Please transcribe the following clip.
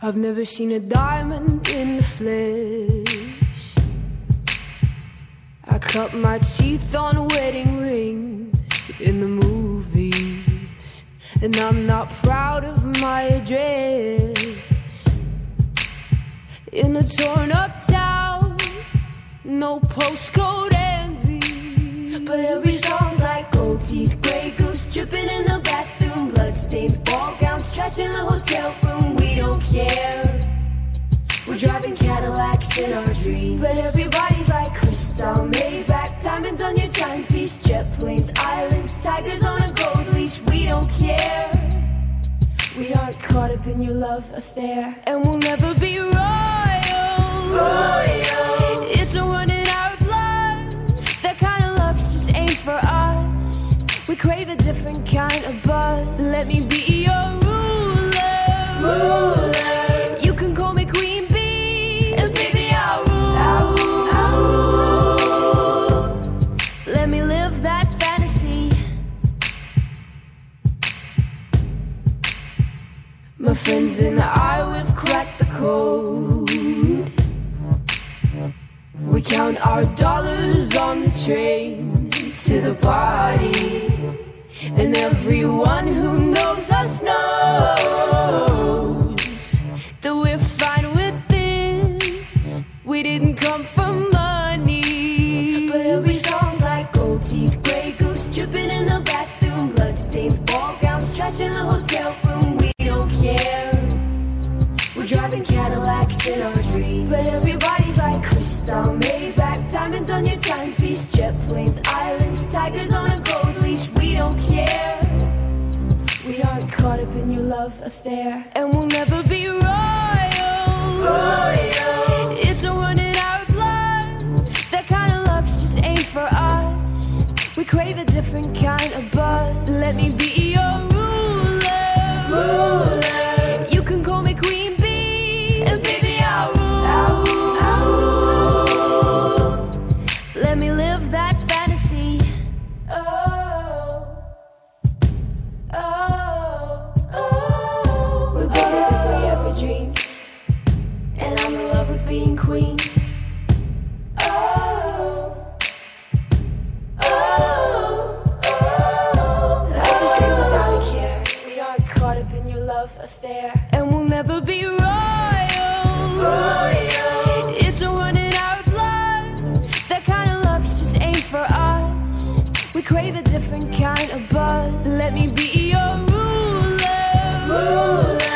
I've never seen a diamond in the flesh. I cut my teeth on wedding rings in the movies, and I'm not proud of my address. In a torn up town, no postcode envy, but every song's like gold teeth, grey goose dripping in the bathroom, bloodstains, ball gowns, trash in the hotel room. We don't care, we're driving Cadillacs in our dreams, but everybody's like crystal, Maybach, diamonds on your timepiece, jet planes, islands, tigers on a gold leash. We don't care, we aren't caught up in your love affair, and we'll never be royal. It's a run in our blood, that kind of luck's just ain't for us. We crave a different kind of buzz. Let me be your ruler. You can call me Queen Bee, and baby I'll rule. Let me live that fantasy. My friends and I, we've cracked the code. We count our dollars on the train to the party, and everyone who knows us knows that we're fine with this. We didn't come for money, but every song's like gold teeth, grey goose dripping in the bathroom, bloodstains, ball gowns, trash in the hotel room. We don't care, we're driving Cadillacs in our dreams, but everybody's like crystal, Maybach, diamonds on your timepiece, jet planes, islands, tigers on a gold leash. We don't care, we aren't caught up in your love affair, and we'll never be royal. It's a run in our blood, that kind of luck's just ain't for us. We crave a different kind of buzz. Let me be your ruler. You can call me Queen Bee, and baby I'll rule. Let me live that fantasy. We're better than we ever dreamed, and I'm in love with being queen. Life is great without a care. We aren't caught up in your love affair, and we'll never be royal. It's a run in our blood, that kind of luck's just ain't for us. We crave a different kind of buzz. Let me be your ruler.